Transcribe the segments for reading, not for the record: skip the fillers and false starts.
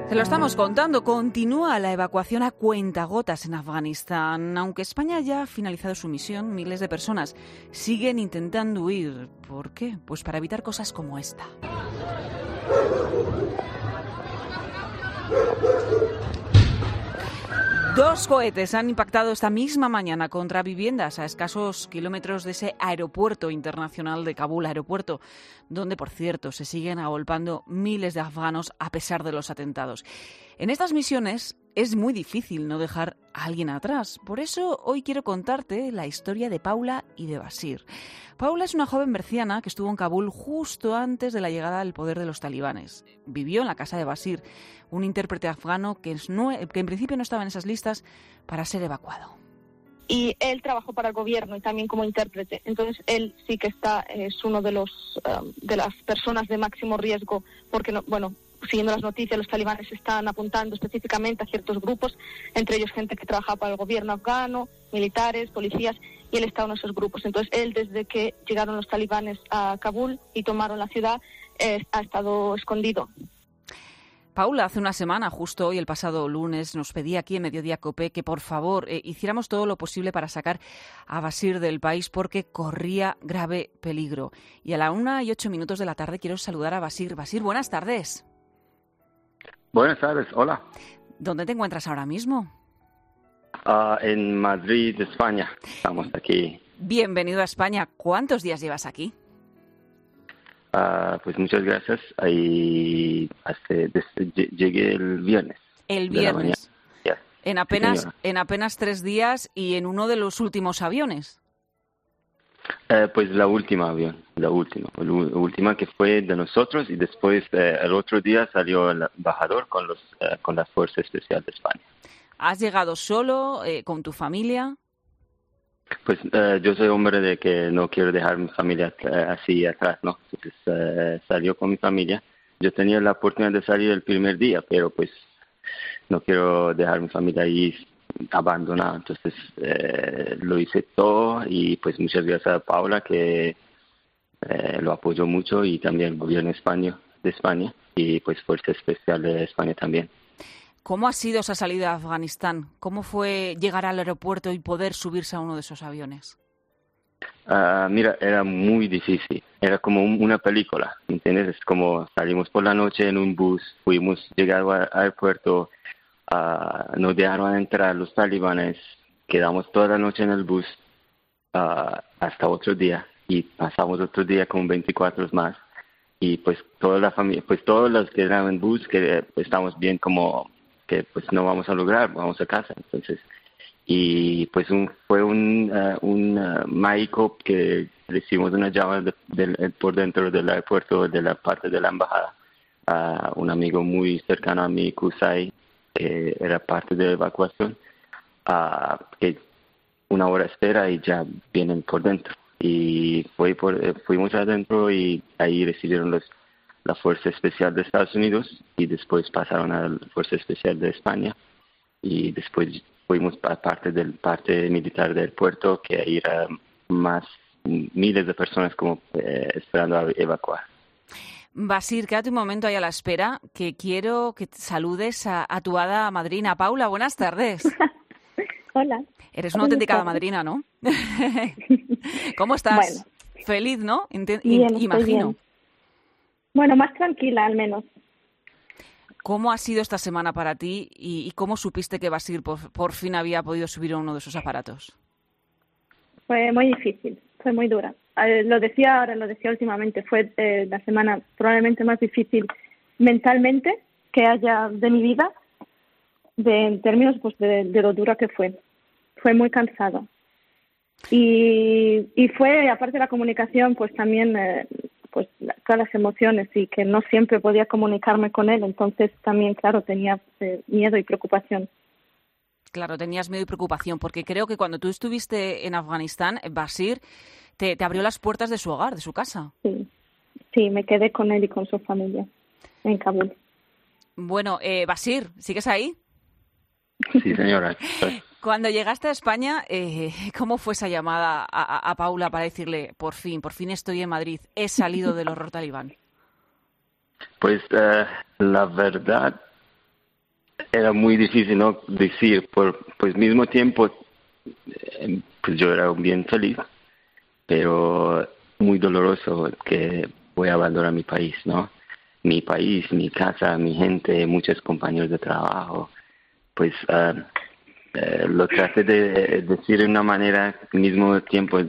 Se lo estamos contando, continúa la evacuación a cuentagotas en Afganistán. Aunque España ya ha finalizado su misión, miles de personas siguen intentando huir. ¿Por qué? Pues para evitar cosas como esta. Dos cohetes han impactado esta misma mañana contra viviendas a escasos kilómetros de ese aeropuerto internacional de Kabul, aeropuerto donde, por cierto, se siguen agolpando miles de afganos a pesar de los atentados. En estas misiones es muy difícil no dejar a alguien atrás. Por eso hoy quiero contarte la historia de Paula y de Basir. Paula es una joven berciana que estuvo en Kabul justo antes de la llegada al poder de los talibanes. Vivió en la casa de Basir, un intérprete afgano que en principio no estaba en esas listas para ser evacuado. Y él trabajó para el gobierno y también como intérprete. Entonces él sí que es uno de las personas de máximo riesgo, porque siguiendo las noticias, los talibanes están apuntando específicamente a ciertos grupos, entre ellos gente que trabaja para el gobierno afgano, militares, policías, y él está en esos grupos. Entonces él, desde que llegaron los talibanes a Kabul y tomaron la ciudad, ha estado escondido. Paula, hace una semana, justo hoy, el pasado lunes, nos pedía aquí en Mediodía COPE que, por favor, hiciéramos todo lo posible para sacar a Basir del país porque corría grave peligro. Y a la 1:08 de la tarde quiero saludar a Basir. Basir, buenas tardes. Buenas tardes, hola. ¿Dónde te encuentras ahora mismo? En Madrid, España. Estamos aquí. Bienvenido a España. ¿Cuántos días llevas aquí? Pues muchas gracias. Ahí llegué el viernes. El viernes. Yeah. En apenas 3 días y en uno de los últimos aviones. Pues la última que fue de nosotros, y después el otro día salió el embajador con la Fuerza Especial de España. ¿Has llegado solo, con tu familia? Pues yo soy hombre de que no quiero dejar mi familia así atrás, ¿no? Entonces salió con mi familia. Yo tenía la oportunidad de salir el primer día, pero pues no quiero dejar mi familia ahí abandonada. Entonces lo hice todo, y pues muchas gracias a Paula, que lo apoyó mucho, y también el gobierno de España y pues Fuerza Especial de España también. ¿Cómo ha sido esa salida a Afganistán? ¿Cómo fue llegar al aeropuerto y poder subirse a uno de esos aviones? Mira, era muy difícil. Era como una película, ¿entiendes? Es como salimos por la noche en un bus, llegamos al aeropuerto, nos dejaron entrar los talibanes, quedamos toda la noche en el bus hasta otro día, y pasamos otro día con 24 más. Y pues toda la familia, pues todos los que eran en bus, que pues, estamos bien, como que pues no vamos a lograr, vamos a casa. Entonces, y pues fue un mágico que recibimos una llamada por dentro del aeropuerto, de la parte de la embajada, a un amigo muy cercano a mí, Kusai, que era parte de la evacuación, que una hora espera y ya vienen por dentro. Y fuimos adentro, y ahí recibieron la Fuerza Especial de Estados Unidos, y después pasaron a la Fuerza Especial de España, y después fuimos a parte militar del puerto, que ahí eran miles de personas como esperando a evacuar. Basir, quédate un momento ahí a la espera, que quiero que saludes a tu hada madrina. Paula, buenas tardes. Hola. Eres una auténtica hada madrina, ¿no? ¿Cómo estás? Bueno. Feliz, ¿no? Bien, Imagino. bien. Bueno, más tranquila al menos. ¿Cómo ha sido esta semana para ti y cómo supiste que Basir por fin había podido subir a uno de esos aparatos? Fue muy difícil, fue muy dura. Lo decía últimamente, fue la semana probablemente más difícil mentalmente que haya de mi vida, en términos pues de lo dura que fue. Fue muy cansado. Y fue, aparte de la comunicación, pues también pues todas las emociones, y que no siempre podía comunicarme con él. Entonces también, claro, tenía miedo y preocupación. Claro, tenías miedo y preocupación, porque creo que cuando tú estuviste en Afganistán, Basir te abrió las puertas de su hogar, de su casa. Sí, me quedé con él y con su familia en Kabul. Bueno, Basir, ¿sigues ahí? Sí, señora. Cuando llegaste a España, ¿cómo fue esa llamada a Paula para decirle, por fin estoy en Madrid, he salido del horror talibán? Pues la verdad, era muy difícil no decir, pues mismo tiempo, pues yo era bien feliz, pero muy doloroso que voy a abandonar mi país, ¿no? Mi país, mi casa, mi gente, muchos compañeros de trabajo. Pues lo traté de decir de una manera, al mismo tiempo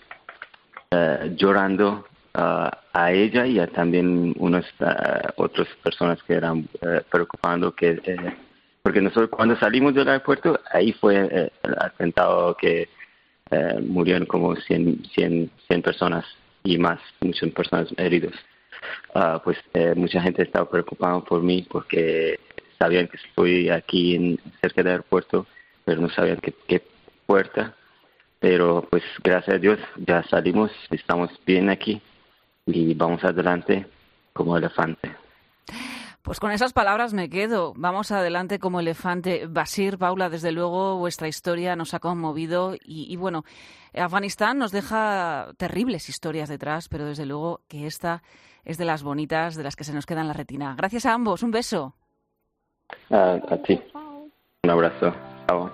llorando a ella y a también unas otras personas que eran preocupando porque nosotros cuando salimos del aeropuerto ahí fue el atentado que murieron como 100 personas y más, muchas personas heridas. Pues mucha gente estaba preocupada por mí porque sabían que estoy aquí cerca del aeropuerto, pero no sabían qué puerta. Pero pues gracias a Dios ya salimos, estamos bien aquí y vamos adelante como elefante. Pues con esas palabras me quedo. Vamos adelante como elefante. Basir, Paula, desde luego vuestra historia nos ha conmovido y bueno, Afganistán nos deja terribles historias detrás, pero desde luego que esta es de las bonitas, de las que se nos queda en la retina. Gracias a ambos, un beso. A ti. Un abrazo. Chao.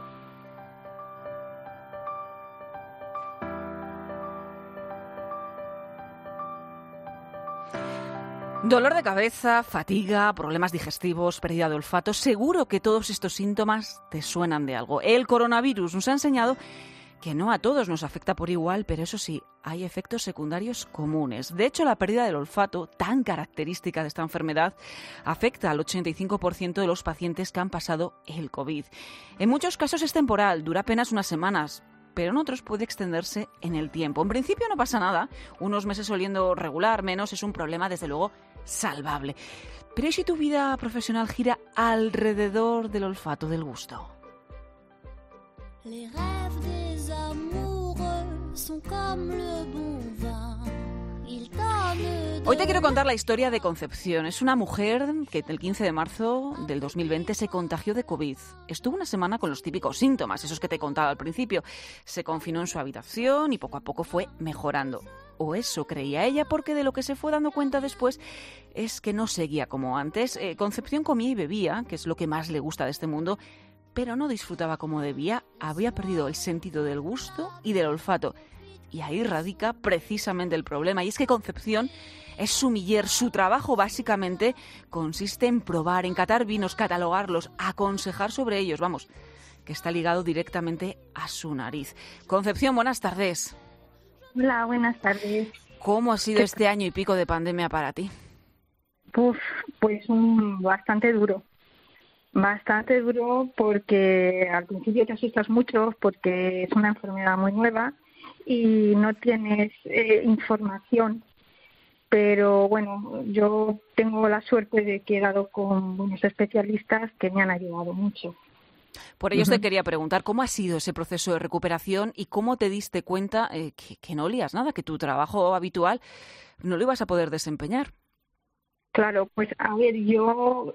Dolor de cabeza, fatiga, problemas digestivos, pérdida de olfato. Seguro que todos estos síntomas te suenan de algo. El coronavirus nos ha enseñado que no a todos nos afecta por igual, pero eso sí, hay efectos secundarios comunes. De hecho, la pérdida del olfato, tan característica de esta enfermedad, afecta al 85% de los pacientes que han pasado el COVID. En muchos casos es temporal, dura apenas unas semanas, pero en otros puede extenderse en el tiempo. En principio no pasa nada, unos meses oliendo regular, menos es un problema desde luego salvable. Pero ¿y si tu vida profesional gira alrededor del olfato, del gusto? Les rêves des amoureux sont comme le bon vin. Hoy te quiero contar la historia de Concepción. Es una mujer que el 15 de marzo del 2020 se contagió de COVID. Estuvo una semana con los típicos síntomas, esos que te contaba al principio. Se confinó en su habitación y poco a poco fue mejorando. O eso creía ella, porque de lo que se fue dando cuenta después es que no seguía como antes. Concepción comía y bebía, que es lo que más le gusta de este mundo, pero no disfrutaba como debía. Había perdido el sentido del gusto y del olfato. Y ahí radica precisamente el problema. Y es que Concepción es sumiller. Su trabajo básicamente consiste en probar, en catar vinos, catalogarlos, aconsejar sobre ellos. Vamos, que está ligado directamente a su nariz. Concepción, buenas tardes. Hola, buenas tardes. ¿Cómo ha sido este año y pico de pandemia para ti? Pues bastante duro. Bastante duro porque al principio te asustas mucho porque es una enfermedad muy nueva y no tienes información, pero bueno, yo tengo la suerte de que he dado con buenos especialistas que me han ayudado mucho. Por ello te quería preguntar, ¿cómo ha sido ese proceso de recuperación y cómo te diste cuenta que no olías nada, que tu trabajo habitual no lo ibas a poder desempeñar? Claro, pues a ver, yo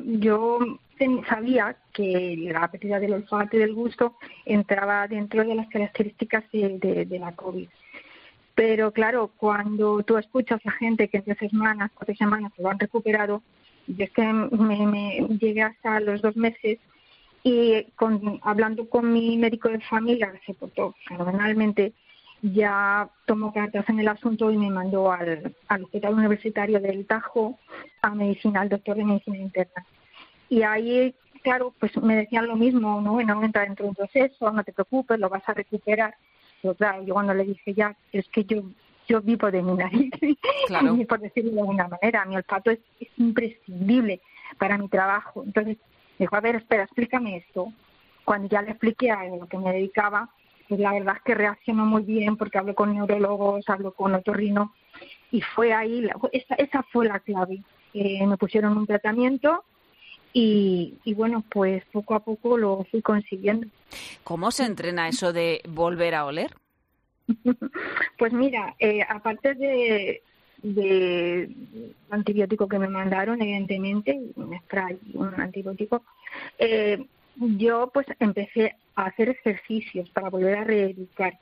sabía que la pérdida del olfato y del gusto entraba dentro de las características de la COVID. Pero claro, cuando tú escuchas a gente que en 4 semanas se lo han recuperado, yo es que me llegué hasta los 2 meses y hablando con mi médico de familia, que se portó fenomenalmente, ya tomó cartas en el asunto y me mandó al Hospital Universitario del Tajo a medicina, al doctor de medicina interna. Y ahí, claro, pues me decían lo mismo, ¿no? No entra dentro de un proceso, no te preocupes, lo vas a recuperar. Pero claro, yo cuando le dije ya, es que yo vivo de mi nariz, claro. Por decirlo de alguna manera, mi olfato es imprescindible para mi trabajo. Entonces, dijo, a ver, espera, explícame esto. Cuando ya le expliqué a lo que me dedicaba, pues la verdad es que reaccionó muy bien porque hablé con neurólogos, hablé con otorrino y fue ahí, esa fue la clave. Me pusieron un tratamiento y bueno, pues poco a poco lo fui consiguiendo. ¿Cómo se entrena eso de volver a oler? Pues mira, aparte de antibiótico que me mandaron, evidentemente, un spray, un antibiótico, yo pues empecé a hacer ejercicios para volver a reeducar.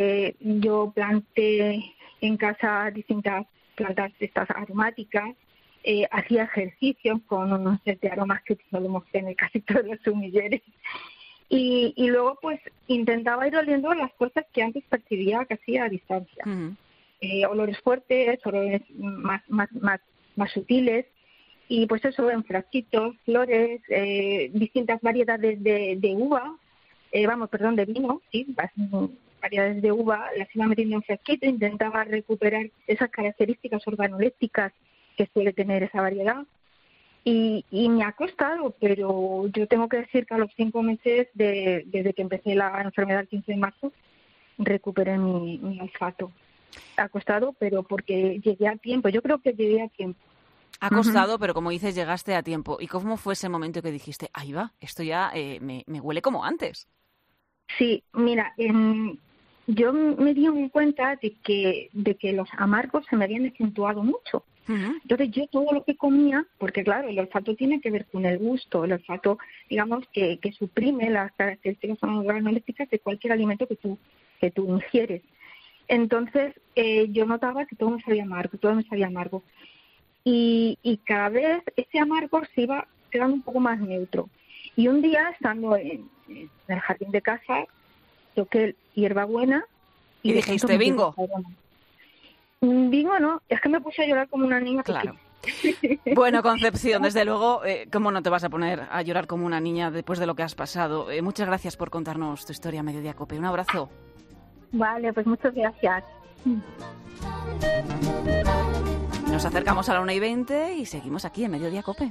Yo planté en casa distintas plantas estas aromáticas hacía ejercicios con unos set de aromas que solemos tener casi todos los sumilleres. Y luego pues intentaba ir oliendo las cosas que antes percibía casi a distancia. Olores fuertes, olores más sutiles, y pues eso en frasquitos, flores, distintas variedades de uva, de vino, sí, variedades de uva, las iba metiendo en frasquito, intentaba recuperar esas características organolépticas que suele tener esa variedad. Y me ha costado, pero yo tengo que decir que a los 5 meses desde que empecé la enfermedad el 15 de marzo, recuperé mi olfato. Ha costado, pero porque llegué a tiempo. Yo creo que llegué a tiempo. Ha costado, pero como dices, llegaste a tiempo. ¿Y cómo fue ese momento que dijiste, ahí va, esto ya me huele como antes? Sí, mira, yo me di cuenta de que los amargos se me habían acentuado mucho. Entonces yo todo lo que comía, porque claro, el olfato tiene que ver con el gusto, el olfato, digamos, que suprime las características organolépticas de cualquier alimento que tú ingieres. Entonces yo notaba que todo me sabía amargo, y cada vez ese amargo se iba quedando un poco más neutro. Y un día, estando en el jardín de casa, toqué hierbabuena y dijiste, bingo. Bingo no, es que me puse a llorar como una niña. Claro. Bueno, Concepción, desde luego, ¿cómo no te vas a poner a llorar como una niña después de lo que has pasado? Muchas gracias por contarnos tu historia, Mediodía Cope. Un abrazo. Vale, pues muchas gracias. Nos acercamos a la 1:20 y seguimos aquí en Mediodía Cope.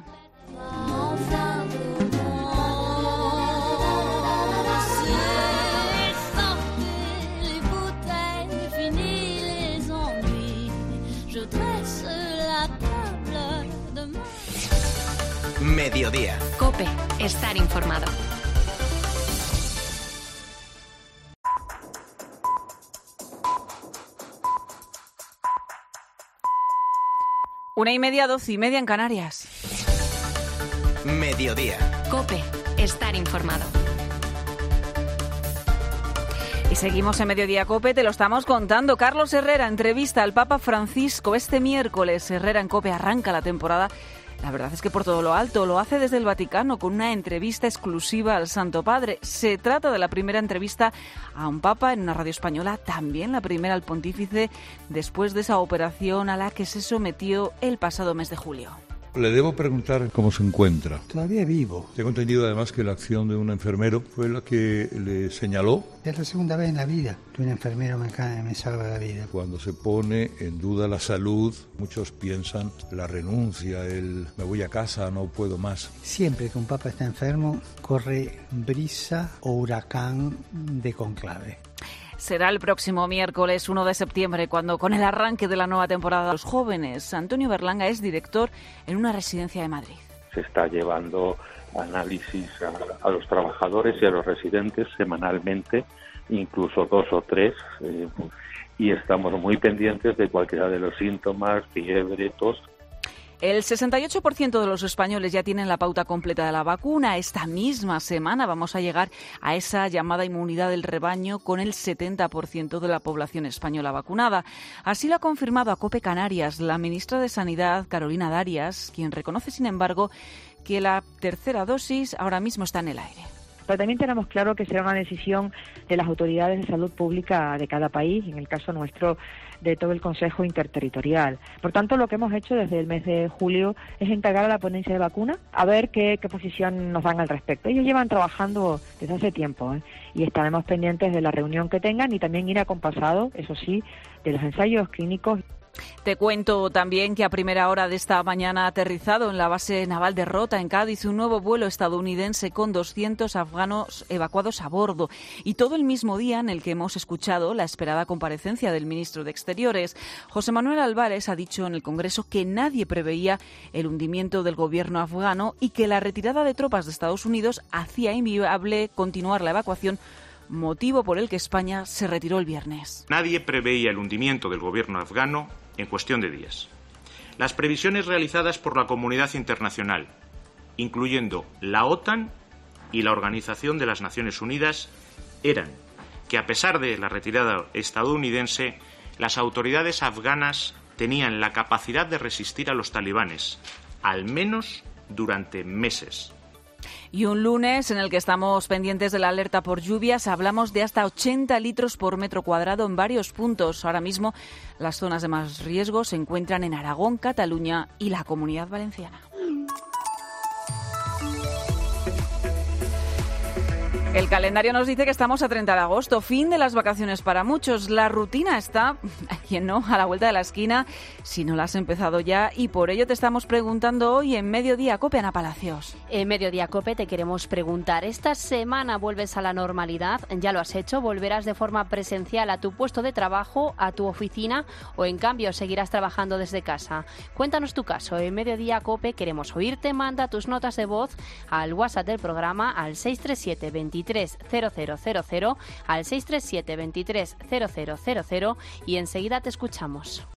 Mediodía. Cope, estar informado. Una y media, 12:30 en Canarias. Mediodía. Cope, estar informado. Y seguimos en Mediodía Cope, te lo estamos contando. Carlos Herrera entrevista al Papa Francisco este miércoles. Herrera en Cope arranca la temporada. La verdad es que por todo lo alto lo hace desde el Vaticano con una entrevista exclusiva al Santo Padre. Se trata de la primera entrevista a un papa en una radio española, también la primera al pontífice después de esa operación a la que se sometió el pasado mes de julio. Le debo preguntar cómo se encuentra. Todavía vivo. Tengo entendido además que la acción de un enfermero fue la que le señaló. Es la segunda vez en la vida que un enfermero me salva la vida. Cuando se pone en duda la salud, muchos piensan la renuncia, el me voy a casa, no puedo más. Siempre que un papa está enfermo, corre brisa o huracán de conclave. Será el próximo miércoles 1 de septiembre cuando, con el arranque de la nueva temporada de los jóvenes, Antonio Berlanga es director en una residencia de Madrid. Se está llevando análisis a los trabajadores y a los residentes semanalmente, incluso 2 o 3, y estamos muy pendientes de cualquiera de los síntomas, fiebre, tos. El 68% de los españoles ya tienen la pauta completa de la vacuna. Esta misma semana vamos a llegar a esa llamada inmunidad del rebaño con el 70% de la población española vacunada. Así lo ha confirmado a COPE Canarias la ministra de Sanidad, Carolina Darias, quien reconoce, sin embargo, que la tercera dosis ahora mismo está en el aire. Pero también tenemos claro que será una decisión de las autoridades de salud pública de cada país, en el caso nuestro de todo el Consejo Interterritorial. Por tanto, lo que hemos hecho desde el mes de julio es encargar a la ponencia de vacunas a ver qué posición nos dan al respecto. Ellos llevan trabajando desde hace tiempo y estaremos pendientes de la reunión que tengan y también ir acompasado, eso sí, de los ensayos clínicos. Te cuento también que a primera hora de esta mañana ha aterrizado en la base naval de Rota, en Cádiz, un nuevo vuelo estadounidense con 200 afganos evacuados a bordo. Y todo el mismo día en el que hemos escuchado la esperada comparecencia del ministro de Exteriores. José Manuel Álvarez ha dicho en el Congreso que nadie preveía el hundimiento del gobierno afgano y que la retirada de tropas de Estados Unidos hacía inviable continuar la evacuación, motivo por el que España se retiró el viernes. Nadie preveía el hundimiento del gobierno afgano en cuestión de días. Las previsiones realizadas por la comunidad internacional, incluyendo la OTAN y la Organización de las Naciones Unidas, eran que a pesar de la retirada estadounidense, las autoridades afganas tenían la capacidad de resistir a los talibanes, al menos durante meses. Y un lunes en el que estamos pendientes de la alerta por lluvias, hablamos de hasta 80 litros por metro cuadrado en varios puntos. Ahora mismo las zonas de más riesgo se encuentran en Aragón, Cataluña y la Comunidad Valenciana. El calendario nos dice que estamos a 30 de agosto, fin de las vacaciones para muchos. La rutina está, a quien no, a la vuelta de la esquina, si no la has empezado ya. Y por ello te estamos preguntando hoy en Mediodía Cope, Ana Palacios. En Mediodía Cope te queremos preguntar, ¿esta semana vuelves a la normalidad? ¿Ya lo has hecho? ¿Volverás de forma presencial a tu puesto de trabajo, a tu oficina o en cambio seguirás trabajando desde casa? Cuéntanos tu caso. En Mediodía Cope queremos oírte. Manda tus notas de voz al WhatsApp del programa al 637 23 0000, al 637 23 0000 y enseguida te escuchamos.